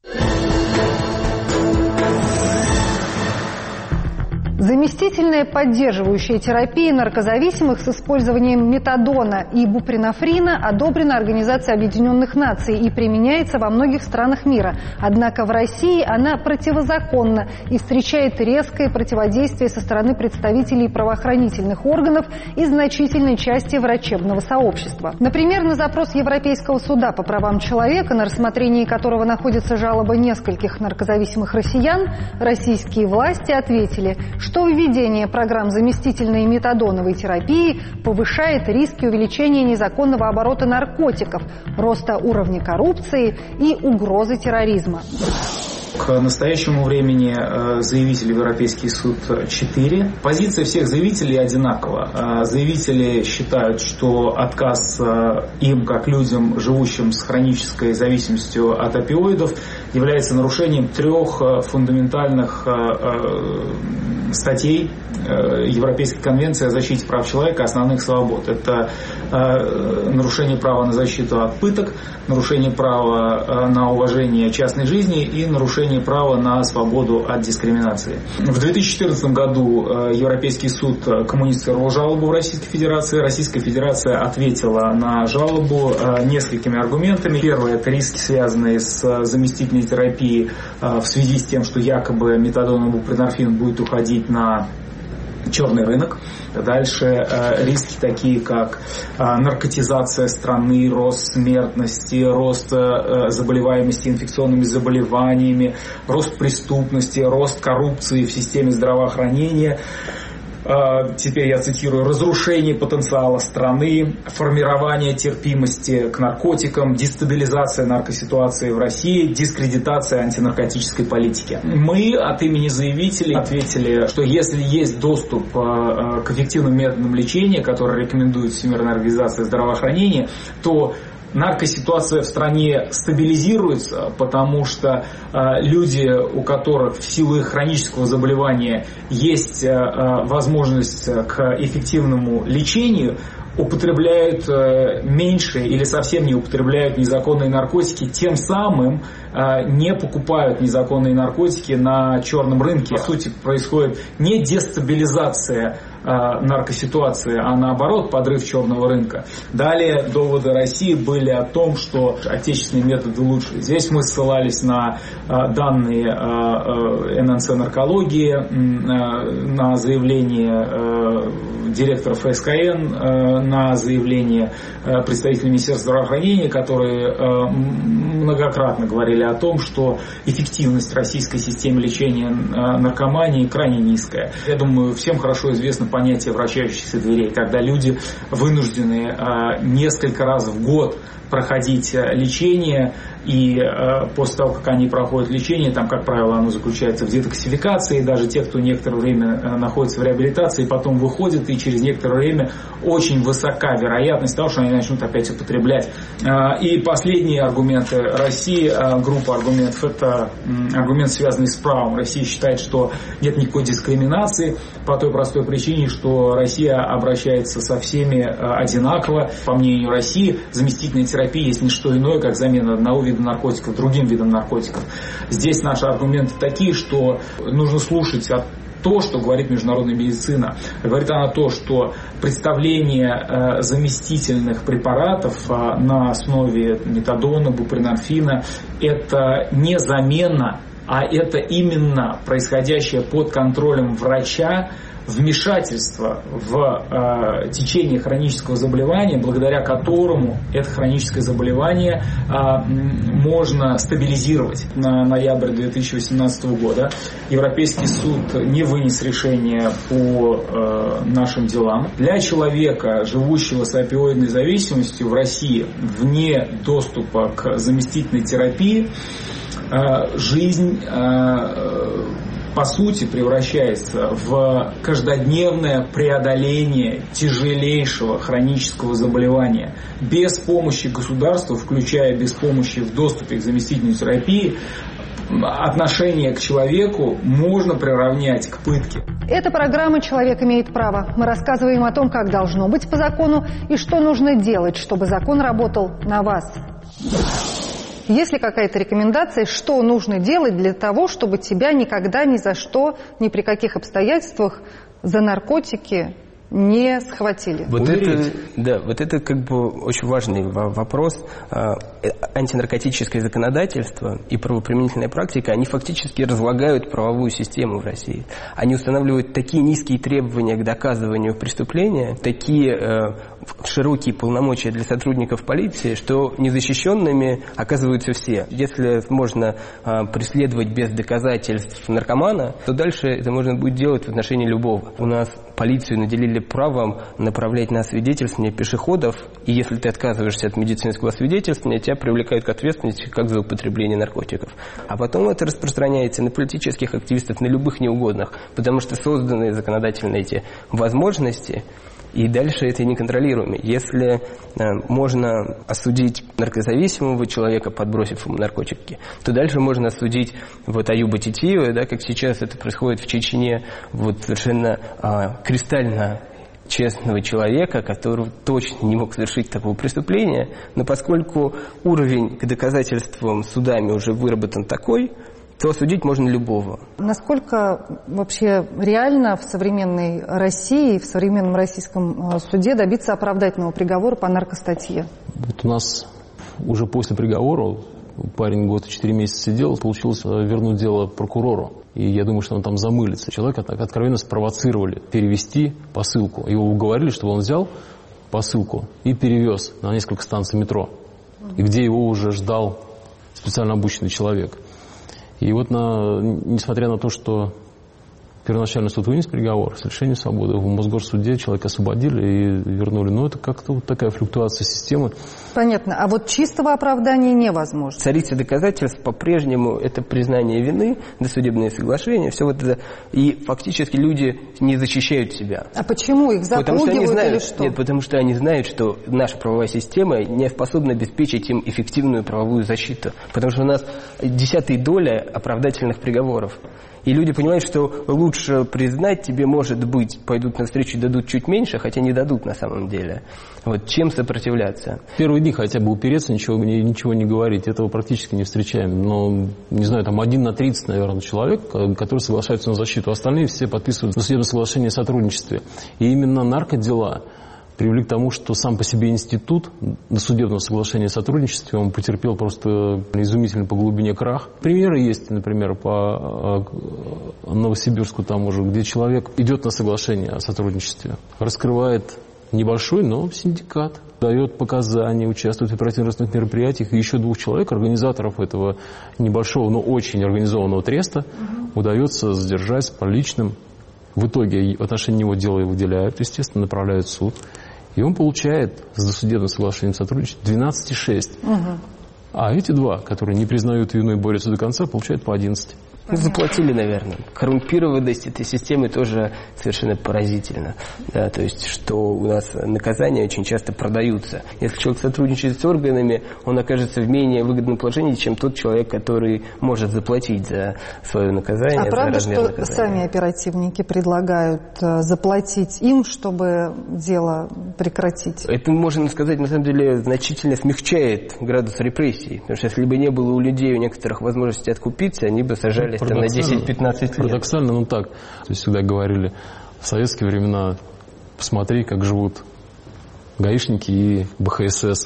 Заместительная поддерживающая терапия наркозависимых с использованием метадона и бупринорфина одобрена Организацией Объединенных Наций и применяется во многих странах мира. Однако в России она противозаконна и встречает резкое противодействие со стороны представителей правоохранительных органов и значительной части врачебного сообщества. Например, на запрос Европейского суда по правам человека, на рассмотрении которого находится жалоба нескольких наркозависимых россиян, российские власти ответили, что что введение программ заместительной метадоновой терапии повышает риски увеличения незаконного оборота наркотиков, роста уровня коррупции и угрозы терроризма. К настоящему времени заявители в Европейский суд четыре. Позиция всех заявителей одинакова. Заявители считают, что отказ им, как людям, живущим с хронической зависимостью от опиоидов, является нарушением трех фундаментальных статей Европейской конвенции о защите прав человека и основных свобод. Это нарушение права на защиту от пыток, нарушение права на уважение частной жизни и нарушение права на свободу от дискриминации. В две тысячи четырнадцатом году Европейский суд коммуницировал жалобу в Российской Федерации. Российская Федерация ответила на жалобу несколькими аргументами. Первое – это риски, связанные с заместительной терапией в связи с тем, что якобы метадон и бупринорфин будет уходить на черный рынок. Дальше э, риски такие, как э, наркотизация страны, рост смертности, рост э, заболеваемости инфекционными заболеваниями, рост преступности, рост коррупции в системе здравоохранения. теперь я цитирую, разрушение потенциала страны, формирование терпимости к наркотикам, дестабилизация наркоситуации в России, дискредитация антинаркотической политики. Мы от имени заявителей ответили, что если есть доступ к эффективным методам лечения, которые рекомендует Всемирная организация здравоохранения, то наркоситуация в стране стабилизируется, потому что э, люди, у которых в силу их хронического заболевания есть э, возможность к эффективному лечению, употребляют э, меньше или совсем не употребляют незаконные наркотики, тем самым э, не покупают незаконные наркотики на черном рынке. По сути, происходит не дестабилизация э, наркоситуации, а наоборот подрыв черного рынка. Далее доводы России были о том, что отечественные методы лучше. Здесь мы ссылались на э, данные э, эн эн цэ наркологии, э, на заявление э, директора эф эс ка эн, э, на заявление представителей Министерства здравоохранения, которые многократно говорили о том, что эффективность российской системы лечения наркомании крайне низкая. Я думаю, всем хорошо известно понятие вращающихся дверей, когда люди вынуждены несколько раз в год проходить лечение, и э, после того, как они проходят лечение, там, как правило, оно заключается в детоксификации, даже те, кто некоторое время э, находится в реабилитации, потом выходят, и через некоторое время очень высока вероятность того, что они начнут опять употреблять. Э, и последние аргументы России, э, группа аргументов, это э, аргумент, связанный с правом. Россия считает, что нет никакой дискриминации по той простой причине, что Россия обращается со всеми э, одинаково. По мнению России, заместительная терапия есть не что иное, как замена одного вида наркотиков другим видом наркотиков. Здесь наши аргументы такие, что нужно слушать то, что говорит международная медицина. Говорит она то, что представление э, заместительных препаратов э, на основе метадона, бупренорфина – это не замена, а это именно происходящее под контролем врача вмешательство в э, течение хронического заболевания, благодаря которому это хроническое заболевание э, можно стабилизировать. На ноябрь две тысячи восемнадцатого года Европейский суд не вынес решение по э, нашим делам. Для человека, живущего с опиоидной зависимостью в России, вне доступа к заместительной терапии, э, жизнь э, по сути превращается в каждодневное преодоление тяжелейшего хронического заболевания. Без помощи государства, включая без помощи в доступе к заместительной терапии, отношение к человеку можно приравнять к пытке. Это программа «Человек имеет право». Мы рассказываем о том, как должно быть по закону и что нужно делать, чтобы закон работал на вас. Есть ли какая-то рекомендация, что нужно делать для того, чтобы тебя никогда, ни за что, ни при каких обстоятельствах за наркотики не схватили? Вот это, да, вот это как бы очень важный вопрос. Антинаркотическое законодательство и правоприменительная практика, они фактически разлагают правовую систему в России. Они устанавливают такие низкие требования к доказыванию преступления, такие э, широкие полномочия для сотрудников полиции, что незащищенными оказываются все. Если можно э, преследовать без доказательств наркомана, то дальше это можно будет делать в отношении любого. У нас полицию наделили правом направлять на освидетельствование пешеходов, и если ты отказываешься от медицинского освидетельствования, тебя привлекают к ответственности как за употребление наркотиков. А потом это распространяется на политических активистов, на любых неугодных, потому что созданы законодательно эти возможности, и дальше это неконтролируемо. Если э, можно осудить наркозависимого человека, подбросив ему наркотики, то дальше можно осудить вот Аюба Титиева, да, как сейчас это происходит в Чечне, вот совершенно э, кристально честного человека, который точно не мог совершить такого преступления, но поскольку уровень к доказательствам судами уже выработан такой, то осудить можно любого. Насколько вообще реально в современной России, в современном российском суде добиться оправдательного приговора по наркостатье? Вот у нас уже после приговора, парень год и четыре месяца сидел, получилось вернуть дело прокурору. И я думаю, что он там замылится. Человека откровенно спровоцировали перевести посылку. Его уговорили, чтобы он взял посылку и перевез на несколько станций метро. И где его уже ждал специально обученный человек. И вот, на, несмотря на то, что Первоначально суд вынес приговор с лишением свободы. В Мосгорсуде человека освободили и вернули. Но это как-то вот такая флуктуация системы. Понятно. А вот чистого оправдания невозможно. Царица доказательств по-прежнему это признание вины, досудебные соглашения, все вот это. И фактически люди не защищают себя. А почему? Их запугивают знают, или что? Нет, потому что они знают, что наша правовая система не способна обеспечить им эффективную правовую защиту. Потому что у нас десятая доля оправдательных приговоров. И люди понимают, что лучше признать тебе, может быть, пойдут навстречу и дадут чуть меньше, хотя не дадут на самом деле. Вот, чем сопротивляться? Первые дни хотя бы упереться, ничего, ничего не говорить, этого практически не встречаем. Но, не знаю, там один на тридцать, наверное, человек, который соглашается на защиту. Остальные все подписывают досудебное соглашение о сотрудничестве. И именно наркодела привели к тому, что сам по себе институт досудебного соглашения о сотрудничестве, он потерпел просто изумительный по глубине крах. Примеры есть, например, по Новосибирску тому же, где человек идет на соглашение о сотрудничестве, раскрывает небольшой, но синдикат, дает показания, участвует в оперативно-розыскных мероприятиях, и еще двух человек, организаторов этого небольшого, но очень организованного треста, угу. удается задержать с поличным. В итоге в отношении него дело выделяют, естественно, направляют в суд. И он получает с досудебным соглашением сотрудничества двенадцать и шесть. Угу. А эти два, которые не признают вину и борются до конца, получают по одиннадцать. Ну, заплатили, наверное. Коррумпированность этой системы тоже совершенно поразительна. Да, то есть, что у нас наказания очень часто продаются. Если человек сотрудничает с органами, он окажется в менее выгодном положении, чем тот человек, который может заплатить за свое наказание. А за правда, размер что наказания. Сами оперативники предлагают заплатить им, чтобы дело прекратить? Это, можно сказать, на самом деле значительно смягчает градус репрессий. Потому что если бы не было у людей у некоторых возможности откупиться, они бы сажали на десять-пятнадцать лет. Парадоксально, ну так. То есть всегда говорили, в советские времена посмотри, как живут гаишники и бэ ха эс эс,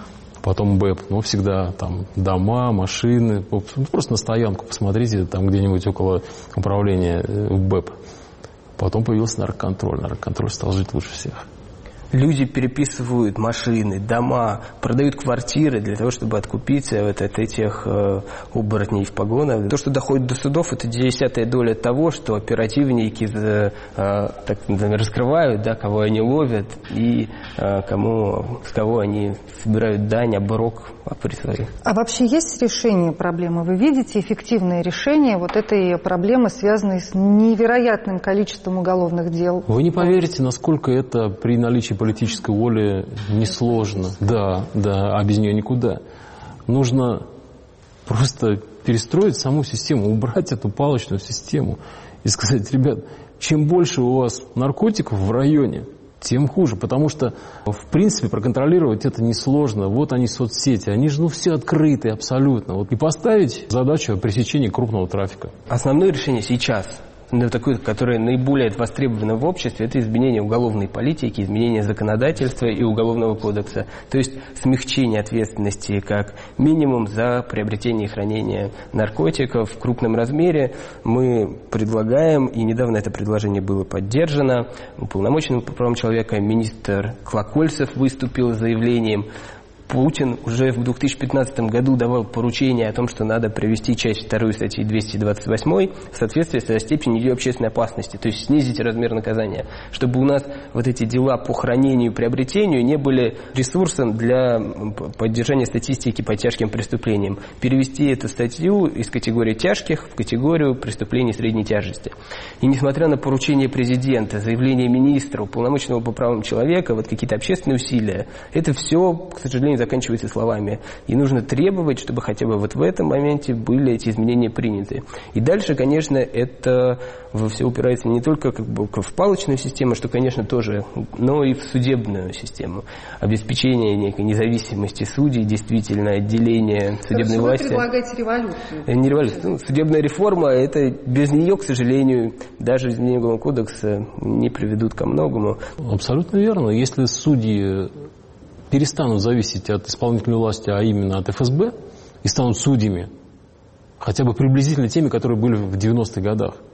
потом бэ и пэ. Ну, всегда там дома, машины. Просто на стоянку посмотрите, там где-нибудь около управления бэ и пэ. Потом появился наркоконтроль. Наркоконтроль стал жить лучше всех. Люди переписывают машины, дома, продают квартиры для того, чтобы откупиться вот от этих э, оборотней в погонах. То, что доходит до судов, это десятая доля того, что оперативники э, так, например, раскрывают, да, кого они ловят и э, кому, с кого они собирают дань, оброк при своих. А вообще есть решение проблемы? Вы видите эффективное решение вот этой проблемы, связанной с невероятным количеством уголовных дел? Вы не поверите, насколько это при наличии политической воли несложно. Да, да, а без нее никуда. Нужно просто перестроить саму систему, убрать эту палочную систему и сказать, ребят, чем больше у вас наркотиков в районе, тем хуже, потому что, в принципе, проконтролировать это несложно. Вот они, соцсети, они же, ну, все открыты абсолютно. Вот. И поставить задачу о пресечении крупного трафика. Основное решение сейчас, такое, которое наиболее востребовано в обществе, это изменение уголовной политики, изменение законодательства и уголовного кодекса. То есть смягчение ответственности как минимум за приобретение и хранение наркотиков в крупном размере. Мы предлагаем, и недавно это предложение было поддержано, уполномоченным по правам человека министр Колокольцев выступил с заявлением. Путин уже в две тысячи пятнадцатом году давал поручение о том, что надо привести часть вторую статьи двести двадцать восемь в соответствии со степенью ее общественной опасности, то есть снизить размер наказания, чтобы у нас вот эти дела по хранению и приобретению не были ресурсом для поддержания статистики по тяжким преступлениям. Перевести эту статью из категории тяжких в категорию преступлений средней тяжести. И несмотря на поручение президента, заявление министра, уполномоченного по правам человека, вот какие-то общественные усилия, это все, к сожалению, заканчивается словами. И нужно требовать, чтобы хотя бы вот в этом моменте были эти изменения приняты. И дальше, конечно, это все упирается не только как бы в палочную систему, что, конечно, тоже, но и в судебную систему. Обеспечение некой независимости судей, действительно, отделение судебной Хорошо, власти. Вы предлагаете революцию. Не революцию. Ну, судебная реформа, это без нее, к сожалению, даже изменения Уголовного кодекса не приведут ко многому. Абсолютно верно. Если судьи перестанут зависеть от исполнительной власти, а именно от эф эс бэ, и станут судьями, хотя бы приблизительно теми, которые были в девяностых годах,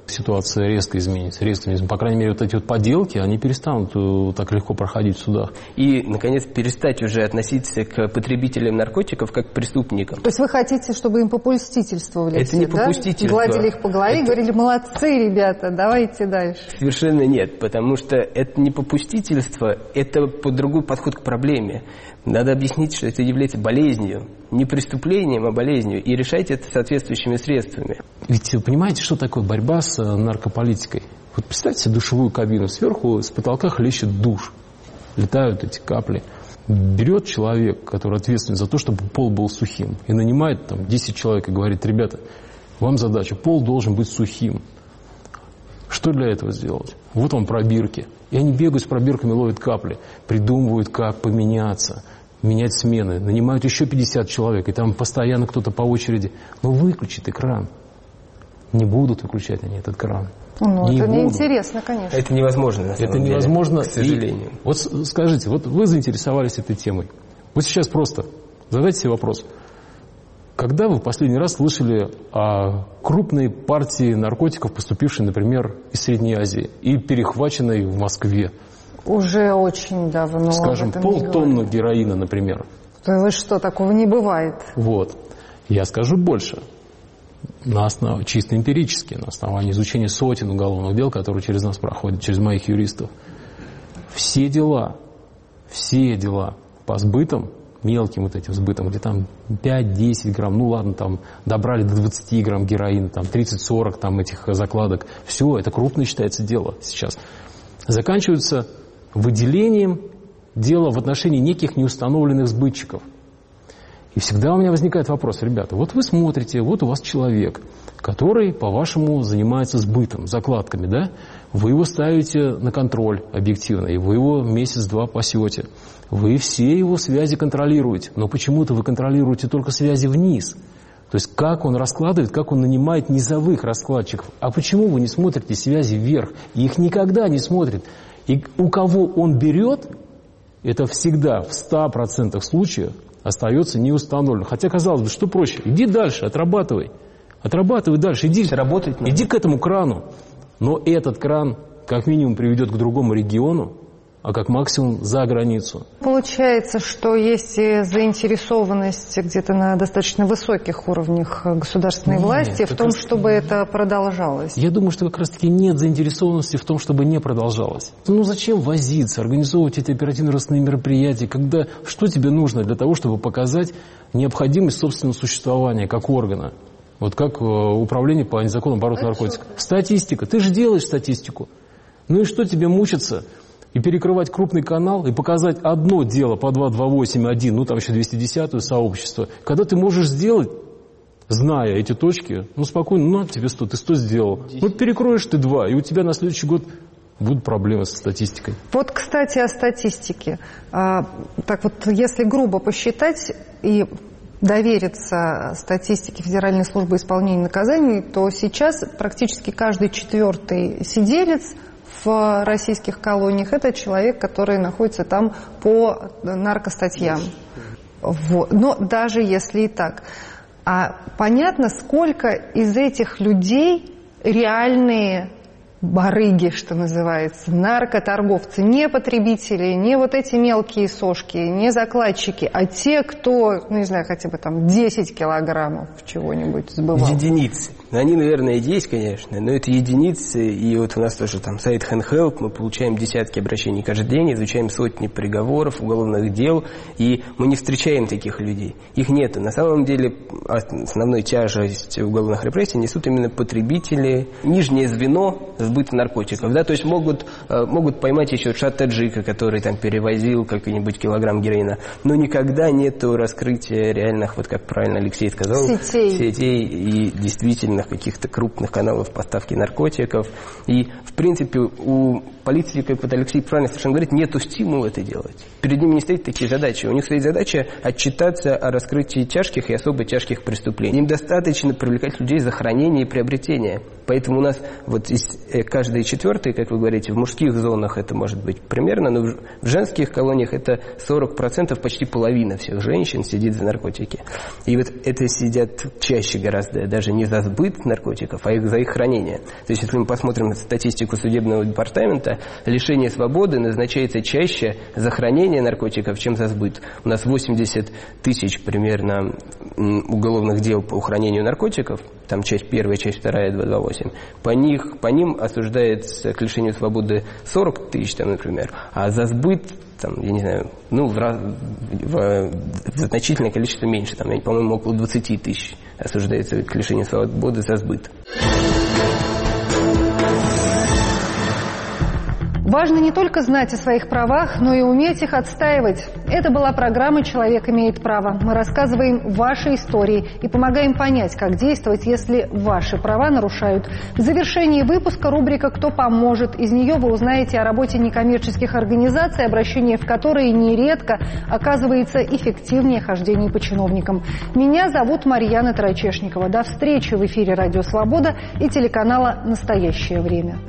ситуация резко изменится, резко изменится. По крайней мере, вот эти вот поделки, они перестанут так легко проходить в судах. И, наконец, перестать уже относиться к потребителям наркотиков как к преступникам. То есть вы хотите, чтобы им попустительствовали? Это все, не да? попустительство. Гладили их по голове и это... говорили: молодцы, ребята, давайте дальше. Совершенно нет, потому что это не попустительство, это по другой подход к проблеме. Надо объяснить, что это является болезнью, не преступлением, а болезнью, и решать это соответствующими средствами. Ведь вы понимаете, что такое борьба с наркополитикой? Вот представьте себе душевую кабину, сверху с потолка хлещет душ, летают эти капли. Берет человек, который ответственен за то, чтобы пол был сухим, и нанимает там десять человек и говорит: ребята, вам задача, пол должен быть сухим. Что для этого сделать? Вот вам пробирки. И они бегают с пробирками, ловят капли, придумывают, как поменяться, менять смены, нанимают еще пятьдесят человек, и там постоянно кто-то по очереди. Ну, выключит экран. Не будут выключать они этот кран. Ну, не это будут. неинтересно, конечно. Это невозможно, на самом Это деле, невозможно, к сожалению. И, вот скажите, вот вы заинтересовались этой темой. Вот сейчас просто задайте себе вопрос. Когда вы в последний раз слышали о крупной партии наркотиков, поступившей, например, из Средней Азии и перехваченной в Москве? Уже очень давно. Скажем, полтонны героина, например. Да вы что, такого не бывает. Вот. Я скажу больше. На основе, чисто эмпирически, на основании изучения сотен уголовных дел, которые через нас проходят, через моих юристов. Все дела, все дела по сбытам, мелким вот этим сбытом, где там пять-десять грамм, ну ладно, там добрали до двадцати грамм героина, там тридцать-сорок там этих закладок. Все, это крупное считается дело сейчас. Заканчивается выделением дела в отношении неких неустановленных сбытчиков. И всегда у меня возникает вопрос: ребята, вот вы смотрите, вот у вас человек, который, по-вашему, занимается сбытом, закладками, да? Вы его ставите на контроль объективно, и вы его месяц-два пасете. Вы все его связи контролируете, но почему-то вы контролируете только связи вниз. То есть как он раскладывает, как он нанимает низовых раскладчиков. А почему вы не смотрите связи вверх? И их никогда не смотрят. И у кого он берет, это всегда в ста процентах случаев остается неустановлен. Хотя, казалось бы, что проще? Иди дальше, отрабатывай. Отрабатывай дальше, иди, иди к этому крану. Но этот кран как минимум приведет к другому региону, а как максимум за границу. Получается, что есть и заинтересованность где-то на достаточно высоких уровнях государственной Нет, власти в том, раз... чтобы это продолжалось. Я думаю, что как раз-таки нет заинтересованности в том, чтобы не продолжалось. Ну зачем возиться, организовывать эти оперативно-розыскные мероприятия, когда что тебе нужно для того, чтобы показать необходимость собственного существования как органа? Вот как управление по незаконному обороту наркотиков. Статистика. Ты же делаешь статистику. Ну и что тебе мучиться? И перекрывать крупный канал, и показать одно дело по два два восемь один, ну там еще двести десятое сообщество. Когда ты можешь сделать, зная эти точки, ну спокойно, ну тебе сто, ты сто сделал. Ну перекроешь ты два, и у тебя на следующий год будут проблемы со статистикой. Вот, кстати, о статистике. А, так вот, если грубо посчитать и довериться статистике Федеральной службы исполнения наказаний, то сейчас практически каждый четвертый сиделец в российских колониях — это человек, который находится там по наркостатьям. Вот. Но даже если и так. А понятно, сколько из этих людей реальные барыги, что называется, наркоторговцы, не потребители, не вот эти мелкие сошки, не закладчики, а те, кто, ну не знаю, хотя бы там десять килограммов чего-нибудь сбывал. Единицы. Они, наверное, есть, конечно, но это единицы, и вот у нас тоже там сайт HandHelp, мы получаем десятки обращений каждый день, изучаем сотни приговоров, уголовных дел, и мы не встречаем таких людей. Их нету. На самом деле основную тяжесть уголовных репрессий несут именно потребители, нижнее звено сбыта наркотиков, да, то есть могут, могут поймать еще шат-таджика, который там перевозил какой-нибудь килограмм героина, но никогда нету раскрытия реальных, вот как правильно Алексей сказал, сетей, сетей и действительно каких-то крупных каналов поставки наркотиков. И, в принципе, у полиции, как вот Алексей правильно совершенно говорит, нету стимула это делать. Перед ними не стоит такие задачи. У них стоит задача отчитаться о раскрытии тяжких и особо тяжких преступлений. Им достаточно привлекать людей за хранение и приобретение. Поэтому у нас вот из каждой четвертой, как вы говорите, в мужских зонах это может быть примерно, но в женских колониях это сорок процентов, почти половина всех женщин сидит за наркотики. И вот это сидят чаще гораздо, даже не за сбыт сбыт наркотиков, а их за их хранение. То есть, если мы посмотрим статистику судебного департамента, лишение свободы назначается чаще за хранение наркотиков, чем за сбыт. У нас восемьдесят тысяч примерно уголовных дел по хранению наркотиков, там часть первая, часть вторая, двести двадцать восемь. По, них, по ним осуждается к лишению свободы сорок тысяч, там, например, а за сбыт, там, я не знаю, ну, в, раз, в, в значительное количество меньше, там, по-моему, около двадцати тысяч осуждается к лишению свободы за сбыт. Важно не только знать о своих правах, но и уметь их отстаивать. Это была программа «Человек имеет право». Мы рассказываем ваши истории и помогаем понять, как действовать, если ваши права нарушают. В завершении выпуска рубрика «Кто поможет?». Из нее вы узнаете о работе некоммерческих организаций, обращение в которые нередко оказывается эффективнее хождения по чиновникам. Меня зовут Марьяна Тарачешникова. До встречи в эфире «Радио Свобода» и телеканала «Настоящее время».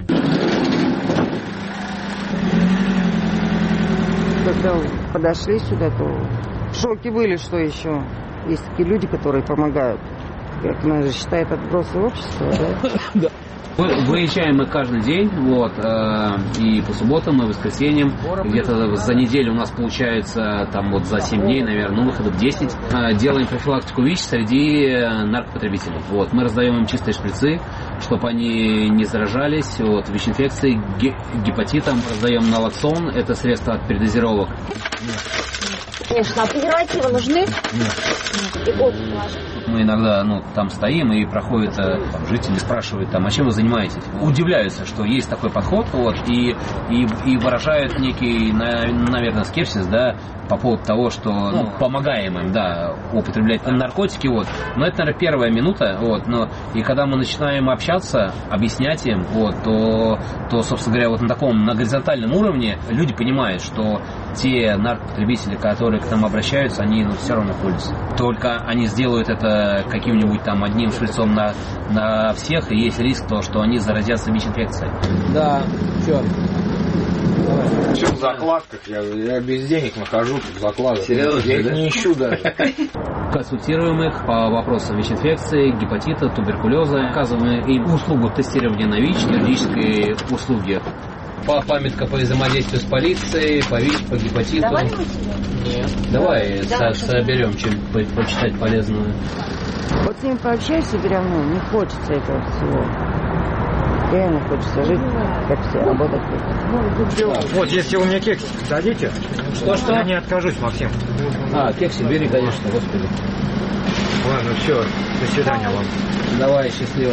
Когда подошли сюда, то в шоке были, что еще есть такие люди, которые помогают. Как она же считает отбросы общества, да? Выезжаем мы каждый день, вот, э, и по субботам, и воскресеньям. Где-то за неделю у нас получается, там вот за семь дней, наверное, ну, выходов десять. Э, делаем профилактику ВИЧ среди наркопотребителей. Вот, мы раздаем им чистые шприцы, чтобы они не заражались, вот, ВИЧ-инфекцией, гепатитом. Раздаем налоксон, это средство от передозировок. Конечно, а презервативы нужны? Иголку положить. Мы иногда, ну, там стоим, и проходят там, жители, спрашивают, там, а чем вы занимаетесь? Удивляются, что есть такой подход, вот, и, и, и выражают некий, наверное, скепсис, да, по поводу того, что, ну, помогаем им, да, употреблять наркотики, вот. Но это, наверное, первая минута, вот, но, и когда мы начинаем общаться, объяснять им, вот, то, то, собственно говоря, вот на таком, на горизонтальном уровне люди понимают, что те наркопотребители, которые к нам обращаются, они, ну, все равно пользуются. Только они сделают это каким-нибудь там одним шприцом на, на всех, и есть риск, то, что они заразятся ВИЧ-инфекцией. Да, все. Все в закладках, я, я без денег нахожу тут в закладках. Серьезно? Я их да? не ищу даже. Консультируем их по вопросам ВИЧ-инфекции, гепатита, туберкулеза. Оказываем им услугу тестирования на ВИЧ, юридические услуги. По памятка по взаимодействию с полицией, по ВИЧ, по гепатиту. Давай мы тебе? Нет. Давай да, со- соберем, чем по- почитать полезную. Вот с ним пообщаешься прям, ну, не хочется этого всего. Реально хочется жить, как все, работать. Вот, если вы мне кексик дадите, что-что? Я не откажусь, Максим. А, кексик бери, конечно, господи. Ладно, все, до свидания вам. Давай, счастливо.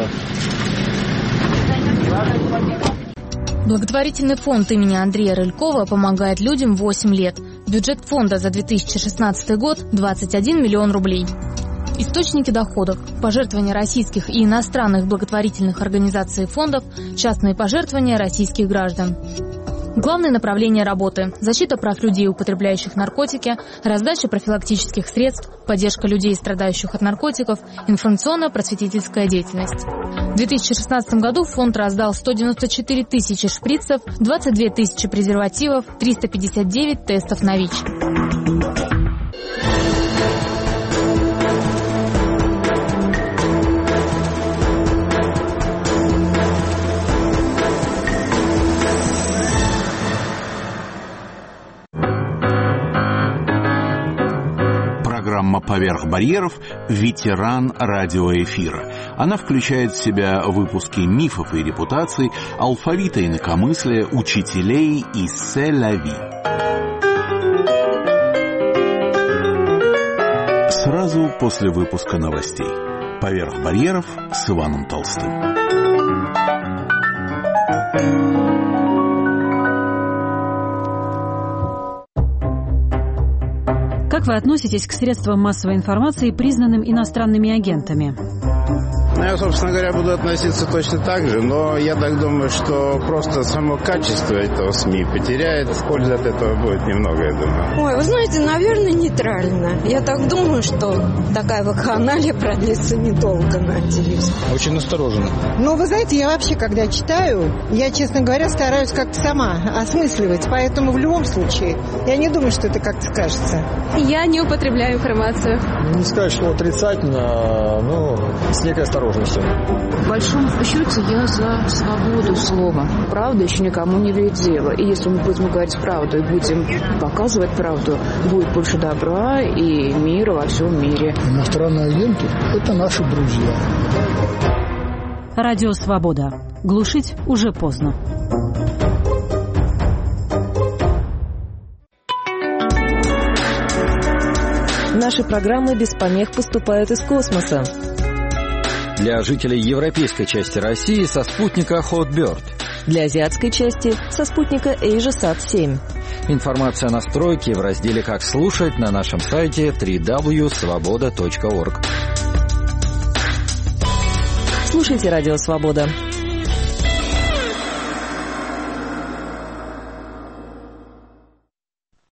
Благотворительный фонд имени Андрея Рылькова помогает людям восемь лет. Бюджет фонда за две тысячи шестнадцатый год – двадцать один миллион рублей. Источники доходов – пожертвования российских и иностранных благотворительных организаций и фондов, частные пожертвования российских граждан. Главные направления работы – защита прав людей, употребляющих наркотики, раздача профилактических средств, поддержка людей, страдающих от наркотиков, информационно-просветительская деятельность. В две тысячи шестнадцатом году фонд раздал сто девяносто четыре тысячи шприцев, двадцать две тысячи презервативов, триста пятьдесят девять тестов на ВИЧ. Программа «Поверх барьеров» – ветеран радиоэфира. Она включает в себя выпуски мифов и репутаций, алфавита инакомыслия, учителей и се-ля-ви. Сразу после выпуска новостей. «Поверх барьеров» с Иваном Толстым. Как вы относитесь к средствам массовой информации, признанным иностранными агентами? Ну, я, собственно говоря, буду относиться точно так же, но я так думаю, что просто само качество этого СМИ потеряет, пользы от этого будет немного, я думаю. Ой, вы знаете, наверное, нейтрально. Я так думаю, что такая вакханалия продлится недолго, надеюсь. Очень настороженно. Ну, вы знаете, я вообще, когда читаю, я, честно говоря, стараюсь как-то сама осмысливать, поэтому в любом случае я не думаю, что это как-то скажется. Я не употребляю информацию. Не сказать, что отрицательно, но с некой осторожностью. В большом счете я за свободу слова. Правда еще никому не вредила. И если мы будем говорить правду и будем показывать правду, будет больше добра и мира во всем мире. Иностранные агенты – это наши друзья. Радио «Свобода». Глушить уже поздно. Наши программы без помех поступают из космоса. Для жителей европейской части России со спутника Hotbird. Для азиатской части со спутника AsiaSat семь. Информация о настройке в разделе «Как слушать» на нашем сайте дабл-ю дабл ю дабл ю точка свобода точка орг. Слушайте «Радио Свобода».